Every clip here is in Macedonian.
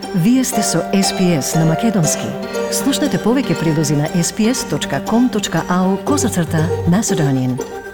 Вие сте со SPS на Македонски. Слушнете повеќе прилози на sps.com.au/Macedonian.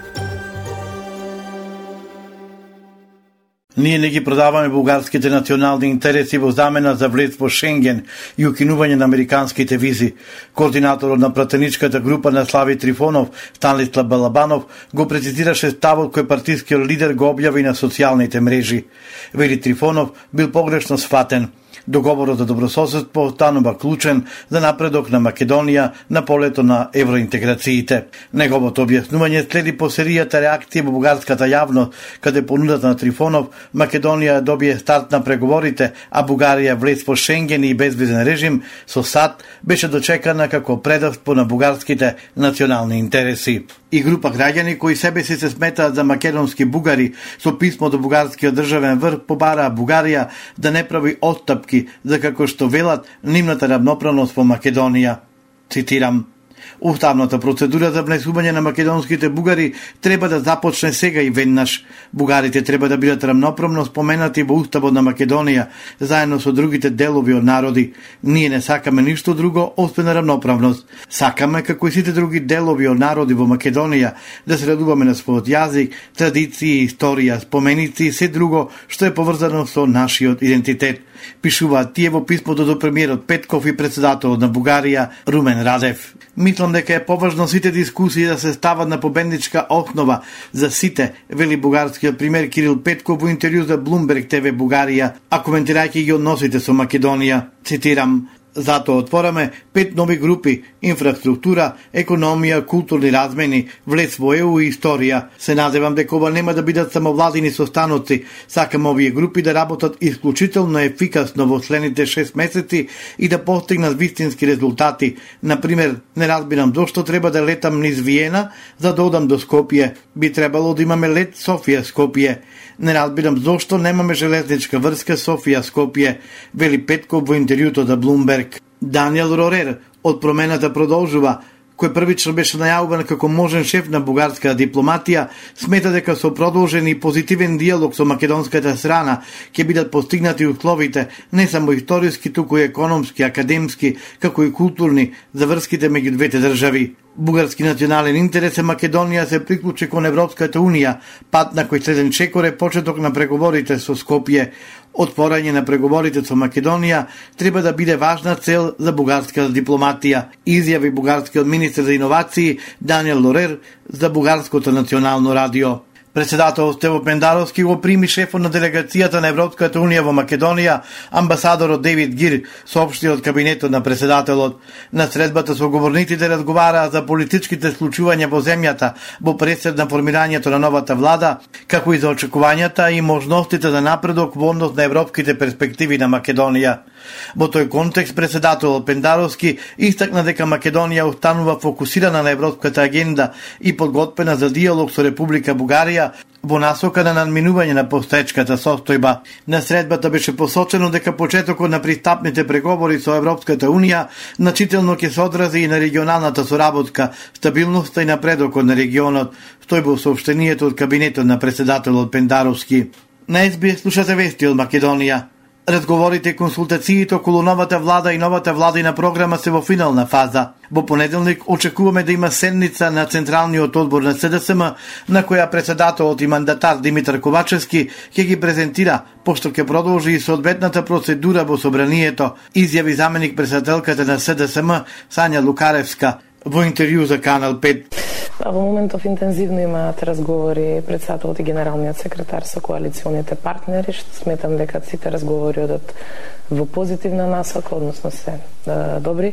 Ние не ги продаваме бугарските национални интереси во замена за влез во Шенген и укинување на американските визи. Координаторот на пратеничката група на Слави Трифонов, Станислав Балабанов, го прецизираше ставот кој партискиот лидер го објави на социјалните мрежи. Вели Трифонов бил погрешно сфатен. Договорот за добрососедство останува клучен за напредок на Македонија на полето на евроинтеграциите. Неговото објаснување следи по серијата реакции во бугарската јавност, каде понудата на Трифонов Македонија добие старт на преговорите, а Бугарија влез во Шенген и безвизен режим со САД беше дочекана како предавство на бугарските национални интереси. И група граѓани кои себе си се сметаат за македонски бугари со писмо до бугарскиот државен врв побараа Бугарија да не прави отстапки за како што велат нивната равноправност во Македонија. Цитирам: Уставната процедура за внесување на македонските бугари треба да започне сега и веднаш. Бугарите треба да бидат равноправно споменати во Уставот на Македонија, заедно со другите делови од народи. Ние не сакаме ништо друго освен равноправност. Сакаме, како и сите други делови од народи во Македонија, да се радуваме на својот јазик, традиции, историја, споменици и се друго што е поврзано со нашиот идентитет. Пишуваат тие во писмото до премиерот Петков и председателот на Бугарија Румен Радев. Мислам дека е поважно сите дискусии да се стават на победничка основа за сите, вели бугарскиот премиер Кирил Петков во интервју за Bloomberg TV Бугарија, а коментирајќи ги односите со Македонија. Цитирам: Затоа отвораме 5 нови групи: инфраструктура, економија, културни размени, влез во ЕУ и историја. Се надевам дека ова нема да бидат само владини состаноци. Сакам овие групи да работат исклучително ефикасно во следните 6 месеци и да постигнат вистински резултати. Например, не разбирам зошто треба да летам низ Виена за да одам до Скопје. Би требало да имаме лет Софија-Скопје. Не разбирам зошто немаме железничка врска Софија-Скопје, вели Петков во интервјуто за Bloomberg. Даниел Рорер од Промената продолжува, кој првично беше најавуван како можен шеф на бугарската дипломатија, смета дека со продолжен и позитивен диалог со македонската страна ќе бидат постигнати условите не само историски, туку и економски, академски, како и културни за врските меѓу двете држави. Бугарски национален интерес е Македонија се приклучи кон Европската унија, пат на кој следен чекор е почеток на преговорите со Скопје. Отворање на преговорите со Македонија треба да биде важна цел за бугарската дипломатија, изјави бугарскиот министер за иновации Даниел Лорер за Бугарското национално радио. Председател Стево Пендаровски го прими шефот на делегацијата на Европската унија во Македонија, амбасадорот Дейвид Гир, соопшти од кабинетот на председателот. На средбата со говорниците разговараа за политичките случувања во земјата во пресед на формирањето на новата влада, како и за очекувањата и можностите за напредок во однос на европските перспективи на Македонија. Во тој контекст председателот Пендаровски истакна дека Македонија останува фокусирана на европската агенда и подготвена за диалог со Република Бугарија во насока на надминување на постоечката состојба. На средбата беше посочено дека почетокот на пристапните преговори со Европската унија значително ќе се одрази и на регионалната соработка, стабилноста и напредокот на регионот, стои во соопштението од кабинетот на председателот Пендаровски. На СБС слушате вести од Македонија. Разговорите и консултациите околу новата влада и новата владина програма се во финална фаза. Во понеделник очекуваме да има седница на Централниот одбор на СДСМ, на која председателот и мандатар Димитар Ковачевски ќе ги презентира, пошто ќе продолжи и соодветната процедура во собранието, изјави заменик председателката на СДСМ Сања Лукаревска во интервју за Канал 5. Во моментов интензивно имаат разговори председателот и генералниот секретар со коалиционите партнери, што сметам дека сите разговори одат во позитивна насока, односно се добри.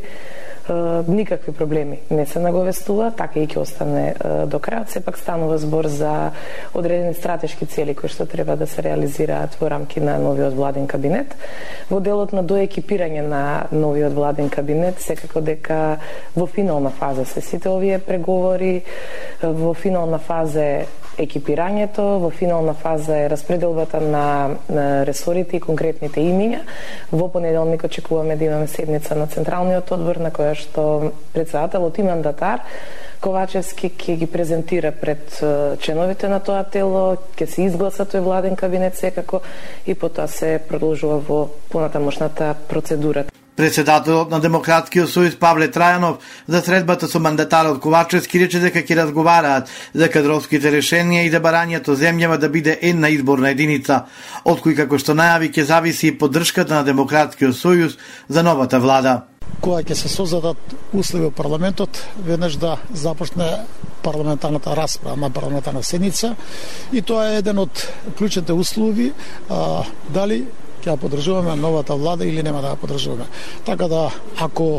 Никакви проблеми не се наговестува, така и ќе остане до крајот. Сепак станува збор за одредени стратешки цели кои што треба да се реализираат во рамки на новиот владин кабинет. Во делот на доекипирање на новиот владин кабинет, секако дека во финална фаза се сите овие преговори, во финална фаза екипирањето, во финална фаза е распределбата на ресорите и конкретните имиња. Во понеделник очекуваме да имаме седница на Централниот одбор на која што председателот и мандатар Ковачевски ќе ги презентира пред членовите на тоа тело, ќе се изгласа тој владен кабинет секако и потоа се продолжува во понатамошната процедура. Председателот на Демократскиот сојуз Павле Трајанов за средбата со мандатарот Ковачевски рече дека ќе разговараат за кадровските решенија и за барањето земјава да биде една изборна единица, од кој како што најави ќе зависи и поддршката на Демократскиот сојуз за новата влада. Кога ќе се создадат услови во парламентот, веднаш да започне парламентарната расправа на парламентарна седница и тоа е еден од клучните услови дали ќе ја поддржуваме новата влада или нема да ја поддржуваме. Така да, ако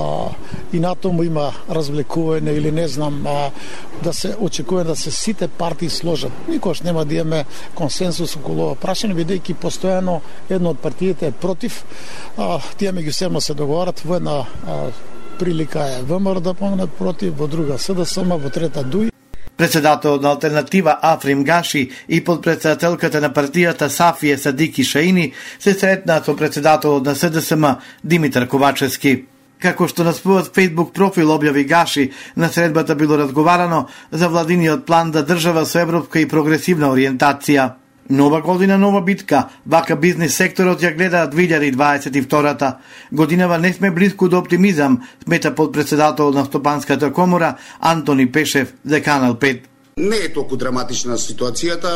и на тому има развлекување или не знам, да се очекува да се сите партии сложат. Никош нема да имаме консенсус околу ова прашање, бидејќи постојано една од партиите е против, тие меѓусебно се договарат, во една прилика е ВМРО да поминат против, во друга СДСМ, во трета ДУИ. Председателот на Алтернатива Африм Гаши и подпредседателката на партијата Сафие Садики Шаини се сретнаат со председателот на СДСМ Димитар Ковачевски. Како што на својот Facebook профил објави Гаши, на средбата било разговарано за владиниот план за држава со европска и прогресивна ориентација. Нова година, нова битка, вака бизнес секторот ја гледа 2022-та. Годинава не сме близко до оптимизам, смета подпредседател на Стопанската комора Антони Пешев за Канал 5. Не е толку драматична ситуацијата,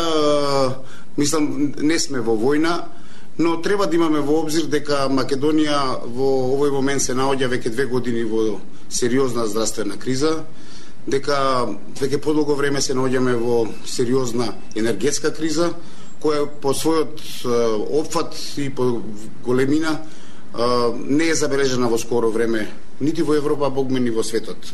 мислам не сме во војна, но треба да имаме во обзир дека Македонија во овој момент се наоѓа веќе 2 години во сериозна здравствена криза, дека веќе подолго време се наоѓаме во сериозна енергетска криза, која по својот опфат и по големина не е забележана во скоро време, нити во Европа, богме ни во светот.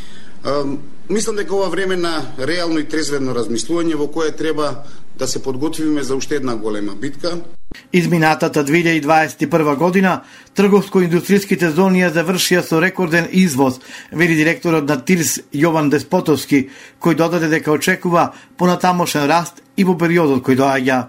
Мислам дека ова време на реално и трезвено размислување во кое треба да се подготвиме за уште една голема битка. Изминатата 2021 година трговско-индустријските зони ја завршија со рекорден извоз, вели директорот на ТИРС Јован Деспотовски, кој додаде дека очекува понатамошен раст и во периодот кој доаѓа.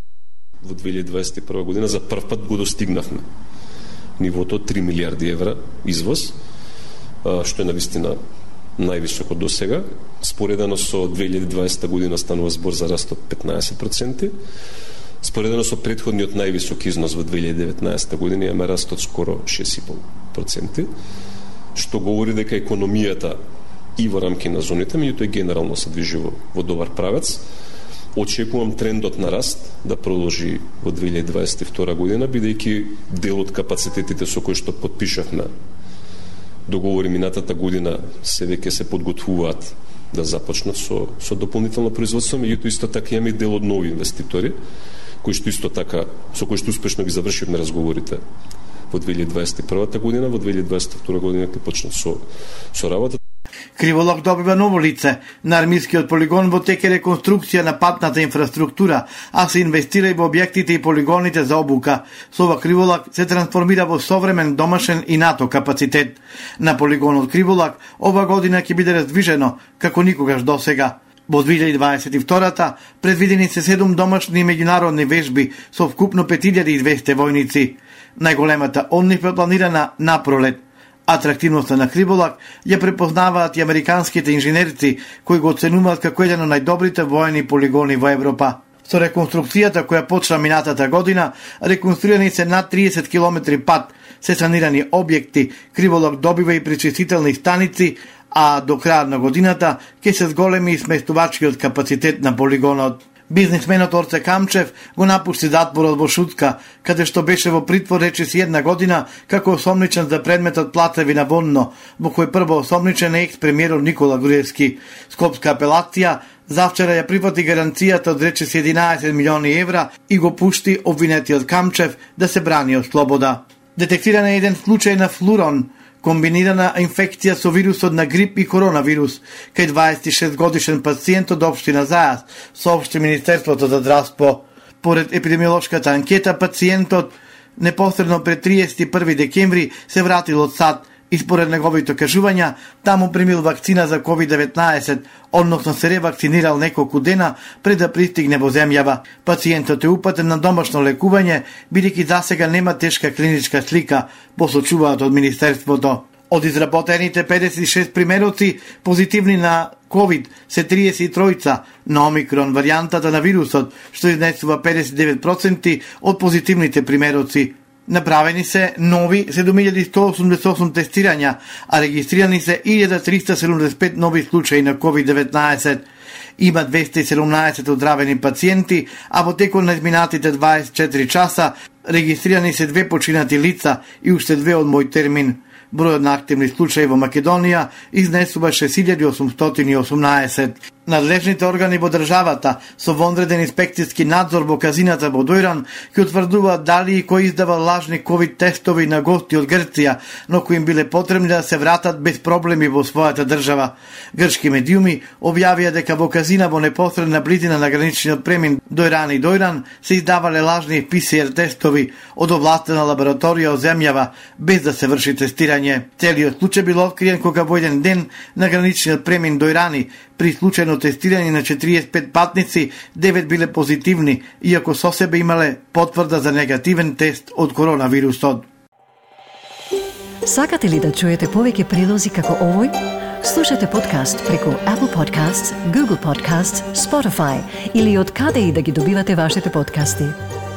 Во 2021 година за прв пат го достигнавме нивото 3 милиарди евра извоз, што е навистина највисоко до сега. Споредено со 2020 година станува збор за раст од 15%. Споредено со претходниот највисок износ во 2019 година имаме раст од скоро 6,5%, што говори дека економијата и во рамки на зоните, меѓутоа генерално се движи во добар правец. Очекувам трендот на раст да продолжи во 2022 година, бидејќи дел од капацитетите со кои што подпишавме договори минатата година се веќе се подготвуваат да започнат со дополнително производство, меѓутоа исто така имаме дел од нови инвеститори кои што исто така со кои што успешно ги завршивме разговорите во 2021 година, во 2022 година ќе почнат со работа. Криволак добива ново лице. На армискиот полигон во тек е реконструкција на патната инфраструктура, а се инвестира и во објектите и полигоните за обука. Со ова Криволак се трансформира во современ домашен и НАТО капацитет. На полигонот Криволак ова година ќе биде раздвижено како никогаш досега. Во 2022-та предвидени се 7 домашни и меѓународни вежби со вкупно 5200 војници. Најголемата од нив е планирана на пролет. Атрактивноста на Криволак ја препознаваат и американските инженерци, кои го оценуваат како еден од најдобрите воени полигони во Европа. Со реконструкцијата која почна минатата година, реконструирани се над 30 км пат, се санирани објекти, Криволак добива и пречистителни станици, а до крајот на годината ќе се зголеми и сместувачкиот капацитет на полигонот. Бизнисменот Орце Камчев го напушти затворот во Шутска, каде што беше во притвор речиси 1 година како осомничен за предметот плацеви на Вонно, во кој прво осомничен е екс-премиерот Никола Груевски. Скопска апелација завчера ја прифати гаранцијата од речиси 11 милиони евра и го пушти обвинетиот Камчев да се брани од слобода. Детектиран е еден случај на флурон, комбинирана инфекција со вирусот на грип и коронавирус, кај 26 годишен пациент од општина Зајас, соопшти Министерството за здравство. Поред епидемиолошката анкета, пациентот непосредно пред 31 декември се вратил од САД, И според неговите кажувања, таму примил вакцина за COVID-19, односно се ревакцинирал неколку дена пред да пристигне во земјава. Пациентот е упатен на домашно лекување, бидејќи засега нема тешка клиничка слика, посочуваат од Министерството. Од изработените 56 примероци позитивни на COVID се 33 на омикрон варијантата на вирусот, што изнесува 59% од позитивните примероци. Направени се нови 7188 тестирања, а регистрирани се 1375 нови случаи на COVID-19. Има 217 оздравени пациенти, а во текот на изминатите 24 часа регистрирани се 2 починати лица и уште 2 од мој термин. Бројот на активни случаи во Македонија изнесува 6818. Надлежните органи во државата со вонреден инспекцијски надзор во казината во Дојран ќе утврдуваат дали и кој издава лажни ковид тестови на гости од Грција, но кои им биле потребни да се вратат без проблеми во својата држава. Грчки медиуми објавија дека во казина во непосредна близина на граничниот премин Дојран и Дојран се издавале лажни ПСР тестови од овластена лабораторија од земјава без да се врши тестирање. Целиот случај бил откриен кога во еден ден на граничниот премин Дојрани при случајно тестирање на 45 патници, 9 биле позитивни, иако со себе имале потврда за негативен тест од коронавирусот. Сакате ли да чуете повеќе прилози како овој? Слушате подкаст преку Apple Podcasts, Google Podcasts, Spotify или од каде и да ги добивате вашите подкасти.